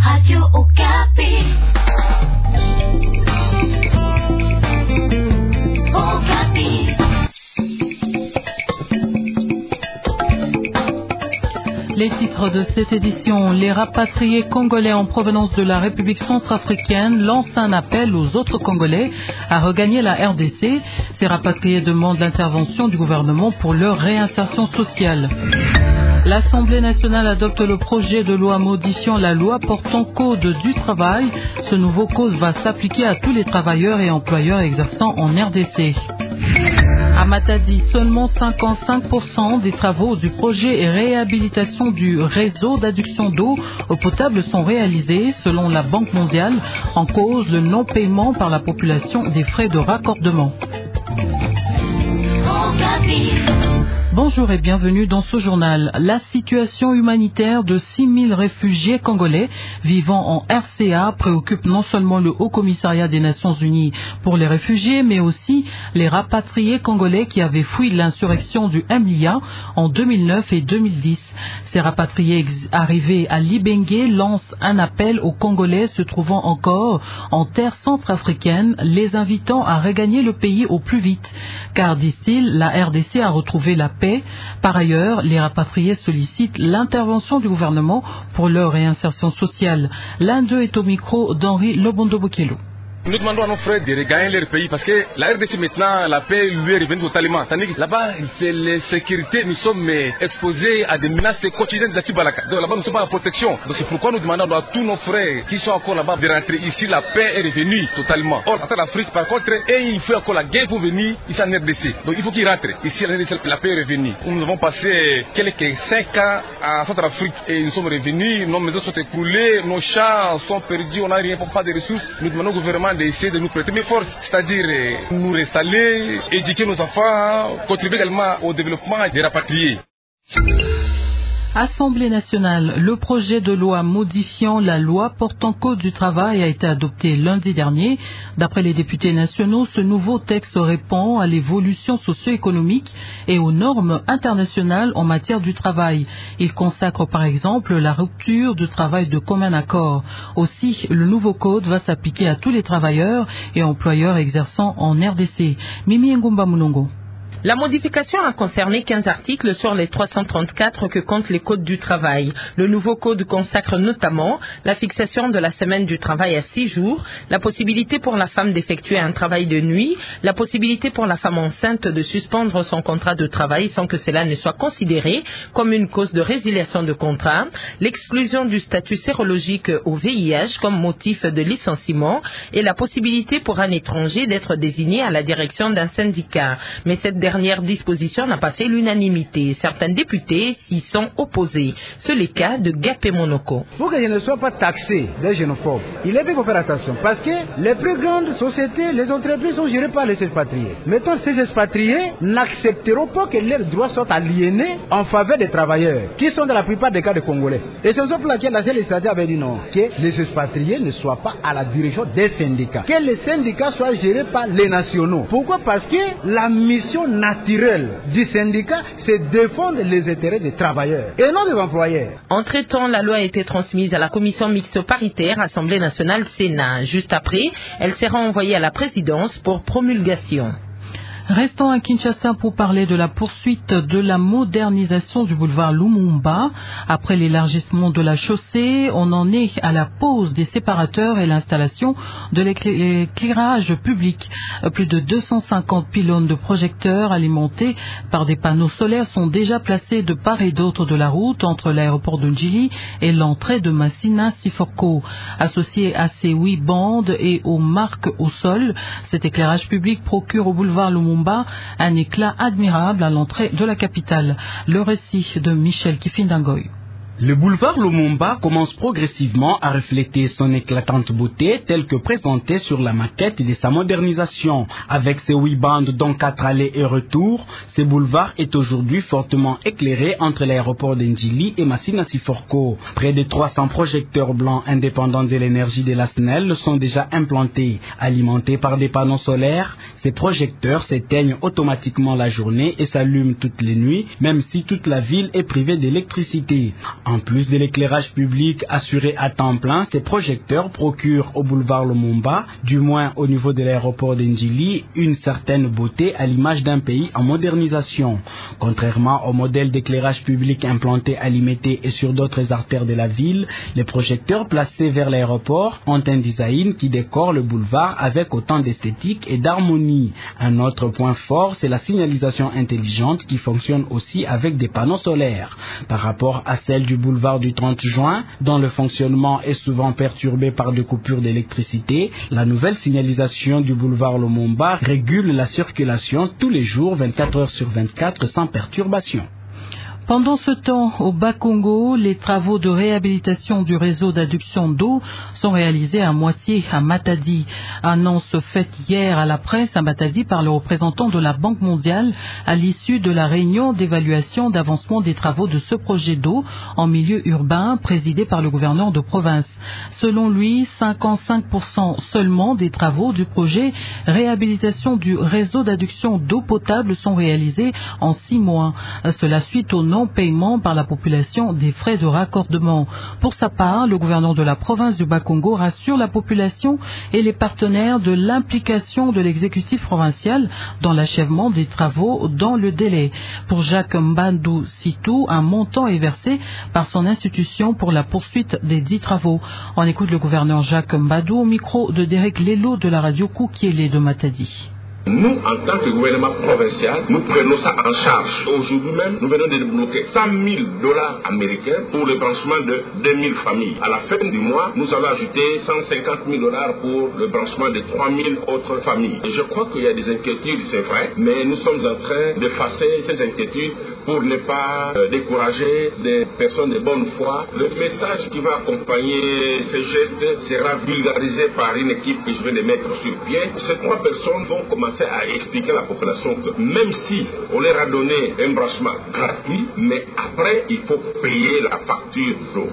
Radio Okapi. Okapi. Les titres de cette édition: les rapatriés congolais en provenance de la République centrafricaine lancent un appel aux autres Congolais à regagner la RDC. Ces rapatriés demandent l'intervention du gouvernement pour leur réinsertion sociale. L'Assemblée nationale adopte le projet de loi modifiant la loi portant code du travail. Ce nouveau code va s'appliquer à tous les travailleurs et employeurs exerçant en RDC. À Matadi, seulement 55% des travaux du projet réhabilitation du réseau d'adduction d'eau potable sont réalisés, selon la Banque mondiale, en cause le non-paiement par la population des frais de raccordement. Bonjour et bienvenue dans ce journal. La situation humanitaire de 6000 réfugiés congolais vivant en RCA préoccupe non seulement le Haut-Commissariat des Nations Unies pour les réfugiés, mais aussi les rapatriés congolais qui avaient fui l'insurrection du MLIA en 2009 et 2010. Ces rapatriés arrivés à Libengue lancent un appel aux Congolais se trouvant encore en terre centrafricaine, les invitant à regagner le pays au plus vite. Car, disent-ils, la RDC a retrouvé la paix. Par ailleurs, les rapatriés sollicitent l'intervention du gouvernement pour leur réinsertion sociale. L'un d'eux est au micro d'Henri Lobondo Bokelo. Nous demandons à nos frères de regagner leur pays parce que la RDC maintenant, la paix lui est revenue totalement. C'est-à-dire que là-bas, c'est la sécurité, nous sommes exposés à des menaces quotidiennes de Tibalaka. Donc là-bas, nous sommes en protection. Donc c'est pourquoi nous demandons à tous nos frères qui sont encore là-bas de rentrer ici. La paix est revenue totalement. Or, en Afrique, par contre, il faut encore la guerre pour venir ici en RDC. Donc il faut qu'ils rentrent. Ici, en RDC, la paix est revenue. Nous avons passé quelques 5 ans en Centrafrique et nous sommes revenus. Nos maisons sont écroulées, nos champs sont perdus, on n'a rien, pas de ressources. Nous demandons au gouvernement d'essayer de nous prêter mes forces, c'est-à-dire nous réinstaller, éduquer nos enfants, contribuer également au développement des rapatriés. Assemblée nationale, le projet de loi modifiant la loi portant code du travail a été adopté lundi dernier. D'après les députés nationaux, ce nouveau texte répond à l'évolution socio-économique et aux normes internationales en matière du travail. Il consacre par exemple la rupture du travail de commun accord. Aussi, le nouveau code va s'appliquer à tous les travailleurs et employeurs exerçant en RDC. Mimi Ngumba Mulongo. La modification a concerné 15 articles sur les 334 que comptent les codes du travail. Le nouveau code consacre notamment la fixation de la semaine du travail à 6 jours, la possibilité pour la femme d'effectuer un travail de nuit, la possibilité pour la femme enceinte de suspendre son contrat de travail sans que cela ne soit considéré comme une cause de résiliation de contrat, l'exclusion du statut sérologique au VIH comme motif de licenciement et la possibilité pour un étranger d'être désigné à la direction d'un syndicat. Mais cette dernière disposition n'a pas fait l'unanimité. Certains députés s'y sont opposés. C'est le cas de Gapé Monoko. Pour que je ne sois pas taxé des xénophobes, il est bien qu'il faut faire attention parce que les plus grandes sociétés, les entreprises sont gérées par les expatriés. Mettons, ces expatriés n'accepteront pas que leurs droits soient aliénés en faveur des travailleurs, qui sont dans la plupart des cas des Congolais. Et c'est pour laquelle la législature avait dit non, que les expatriés ne soient pas à la direction des syndicats, que les syndicats soient gérés par les nationaux. Pourquoi? Parce que la mission naturel du syndicat, c'est défendre les intérêts des travailleurs et non des employeurs. Entre-temps, la loi a été transmise à la commission mixte paritaire Assemblée nationale Sénat. Juste après, elle sera envoyée à la présidence pour promulgation. Restons à Kinshasa pour parler de la poursuite de la modernisation du boulevard Lumumba. Après l'élargissement de la chaussée, on en est à la pose des séparateurs et l'installation de l'éclairage public. Plus de 250 pylônes de projecteurs alimentés par des panneaux solaires sont déjà placés de part et d'autre de la route entre l'aéroport de Njili et l'entrée de Massina Siforko. Associé à ces 8 bandes et aux marques au sol, cet éclairage public procure au boulevard Lumumba un éclat admirable à l'entrée de la capitale. Le récit de Michel Kifindangoy. Le boulevard Lumumba commence progressivement à refléter son éclatante beauté telle que présentée sur la maquette de sa modernisation. Avec ses 8 bandes dont 4 allées et retours, ce boulevard est aujourd'hui fortement éclairé entre l'aéroport d'Ndjili et Massina Siforko. Près de 300 projecteurs blancs indépendants de l'énergie de la SNEL sont déjà implantés. Alimentés par des panneaux solaires, ces projecteurs s'éteignent automatiquement la journée et s'allument toutes les nuits, même si toute la ville est privée d'électricité. En plus de l'éclairage public assuré à temps plein, ces projecteurs procurent au boulevard Lumumba, du moins au niveau de l'aéroport d'Ndjili, une certaine beauté à l'image d'un pays en modernisation. Contrairement au modèle d'éclairage public implanté à Limete et sur d'autres artères de la ville, les projecteurs placés vers l'aéroport ont un design qui décore le boulevard avec autant d'esthétique et d'harmonie. Un autre point fort, c'est la signalisation intelligente qui fonctionne aussi avec des panneaux solaires. Par rapport à celle du boulevard du 30 juin, dont le fonctionnement est souvent perturbé par des coupures d'électricité, la nouvelle signalisation du boulevard Lumumba régule la circulation tous les jours 24 heures sur 24 sans perturbation. Pendant ce temps, au Bas-Congo, les travaux de réhabilitation du réseau d'adduction d'eau sont réalisés à moitié à Matadi. Annonce faite hier à la presse à Matadi par le représentant de la Banque mondiale à l'issue de la réunion d'évaluation d'avancement des travaux de ce projet d'eau en milieu urbain présidé par le gouverneur de province. Selon lui, 55% seulement des travaux du projet réhabilitation du réseau d'adduction d'eau potable sont réalisés en 6 mois. Cela suite au non-paiement par la population des frais de raccordement. Pour sa part, le gouverneur de la province du Bas-Congo rassure la population et les partenaires de l'implication de l'exécutif provincial dans l'achèvement des travaux dans le délai. Pour Jacques Mbandou Sitou, un montant est versé par son institution pour la poursuite des 10 travaux. On écoute le gouverneur Jacques Mbandou au micro de Derek Lelo de la radio Koukiélé de Matadi. Nous, en tant que gouvernement provincial, nous prenons ça en charge. Aujourd'hui même, nous venons de débloquer $100 000 américains pour le branchement de 2000 familles. À la fin du mois, nous allons ajouter $150 000 pour le branchement de 3000 autres familles. Et je crois qu'il y a des inquiétudes, c'est vrai, mais nous sommes en train d'effacer ces inquiétudes pour ne pas décourager des personnes de bonne foi. Le message qui va accompagner ces gestes sera vulgarisé par une équipe que je vais de mettre sur pied. Ces 3 personnes vont commencer à expliquer à la population que même si on leur a donné un branchement gratuit, mais après il faut payer la facture d'eau.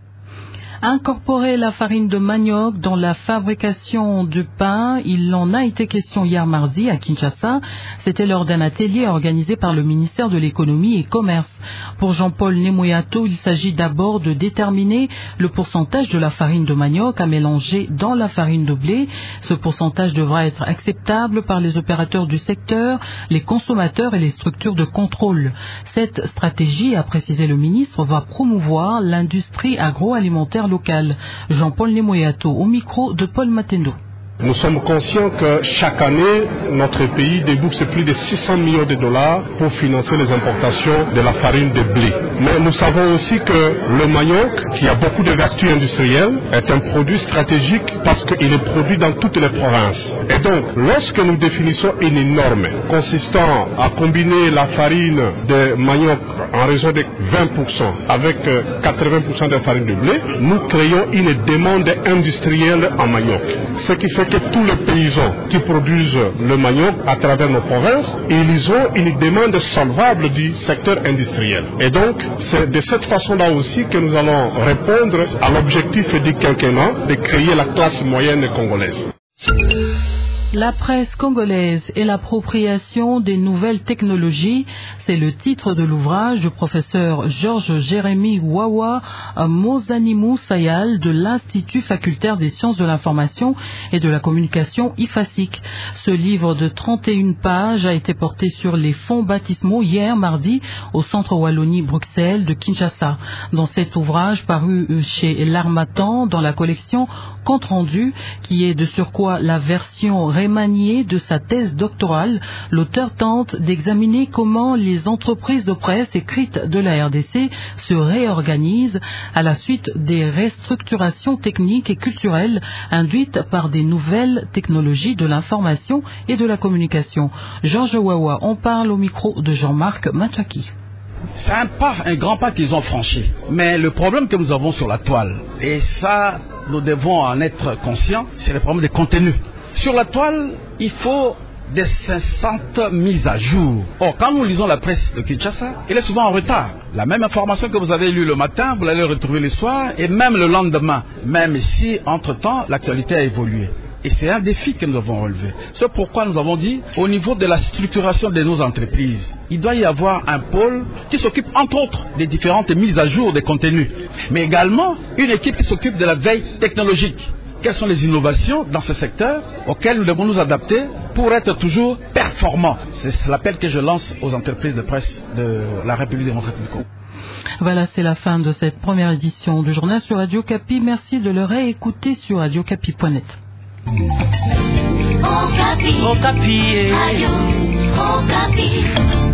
Incorporer la farine de manioc dans la fabrication du pain, il en a été question hier mardi à Kinshasa. C'était lors d'un atelier organisé par le ministère de l'économie et commerce. Pour Jean-Paul Nemoyato, il s'agit d'abord de déterminer le pourcentage de la farine de manioc à mélanger dans la farine de blé. Ce pourcentage devra être acceptable par les opérateurs du secteur, les consommateurs et les structures de contrôle. Cette stratégie, a précisé le ministre, va promouvoir l'industrie agroalimentaire locale. Jean-Paul Nemoyato au micro de Paul Matendo. Nous sommes conscients que chaque année, notre pays débourse plus de $600 millions pour financer les importations de la farine de blé. Mais nous savons aussi que le manioc, qui a beaucoup de vertus industrielles, est un produit stratégique parce qu'il est produit dans toutes les provinces. Et donc, lorsque nous définissons une norme consistant à combiner la farine de manioc en raison de 20% avec 80% de farine de blé, nous créons une demande industrielle en manioc. Ce qui fait que tous les paysans qui produisent le manioc à travers nos provinces, ils ont une demande solvable du secteur industriel. Et donc, c'est de cette façon-là aussi que nous allons répondre à l'objectif du quinquennat de créer la classe moyenne congolaise. La presse congolaise et l'appropriation des nouvelles technologies, c'est le titre de l'ouvrage du professeur Georges Jérémy Wawa Mozanimou Sayal de l'Institut facultaire des sciences de l'information et de la communication IFASIC. Ce livre de 31 pages a été porté sur les fonds baptismaux hier mardi au Centre Wallonie-Bruxelles de Kinshasa. Dans cet ouvrage paru chez l'Harmattan dans la collection Compte rendu, qui est de surcroît la version remaniée de sa thèse doctorale, l'auteur tente d'examiner comment les entreprises de presse écrites de la RDC se réorganisent à la suite des restructurations techniques et culturelles induites par des nouvelles technologies de l'information et de la communication. Georges Wawa, on parle au micro de Jean-Marc Machaki. C'est un grand pas qu'ils ont franchi. Mais le problème que nous avons sur la toile, et ça, nous devons en être conscients, c'est le problème des contenus. Sur la toile, il faut des 500 mises à jour. Or, quand nous lisons la presse de Kinshasa, elle est souvent en retard. La même information que vous avez lue le matin, vous l'allez retrouver le soir et même le lendemain, même si, entre-temps, l'actualité a évolué. Et c'est un défi que nous avons relevé. C'est pourquoi nous avons dit, au niveau de la structuration de nos entreprises, il doit y avoir un pôle qui s'occupe entre autres des différentes mises à jour des contenus, mais également une équipe qui s'occupe de la veille technologique. Quelles sont les innovations dans ce secteur auxquelles nous devons nous adapter pour être toujours performants? C'est l'appel que je lance aux entreprises de presse de la République démocratique du Congo. Voilà, c'est la fin de cette première édition du journal sur Radio Kapi. Merci de le réécouter sur radiokapi.net. Okapi.